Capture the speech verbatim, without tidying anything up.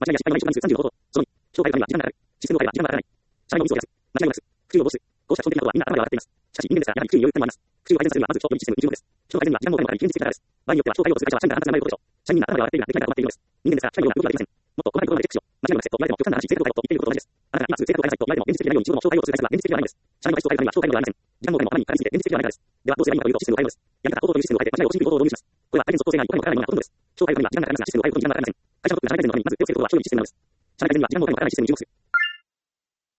間違いや失敗のない習慣に数さんじゅうの方法。そのに、商売のためには時間がかかる。システムを変えれば時間はかからない。社内のミスを減らす。間違いをなくす。復習を防止する。こうした基本的なことはみんな頭では分かっています。しかし人間ですから、やはり復習に余裕があります。復習を改善させるにはまず人と良いシステムに十分です。人の改善には時間もお金もかかり、現実的なからです。場合によっては人を対応する会社は社員が判断がないことでしょう。社員みんな頭では分かっているができないから困っているのです。人間ですから、社員のような動きはできません。もっと細かいところまでチェックしよう。間違いをなくせと言われても極端な話、正確だよと言っていることと同じです。あなたが今すぐ正確を変えなさいと言われても現実的でないように一度でも商売をする会社は現実的ではないのです。社員の体質を変えるためには商売のではありません。時間もお金も頭にかかりすぎて現実的ではないからです。ではどうすればいいのかというとシステムを変えるのです。やり方は行動というシステムを変えて間違いを起こしにくい行動を導入します。これは大変即効性がありお金もかからないようなほとんどです。商売のためには時間がかかりますがシステムを変えることに時間がかかりません。会社のトップが社内改善のためにまず手をつけることは商品にシステムなのです。社内改善には時間もお金もかからないシステムに注目する。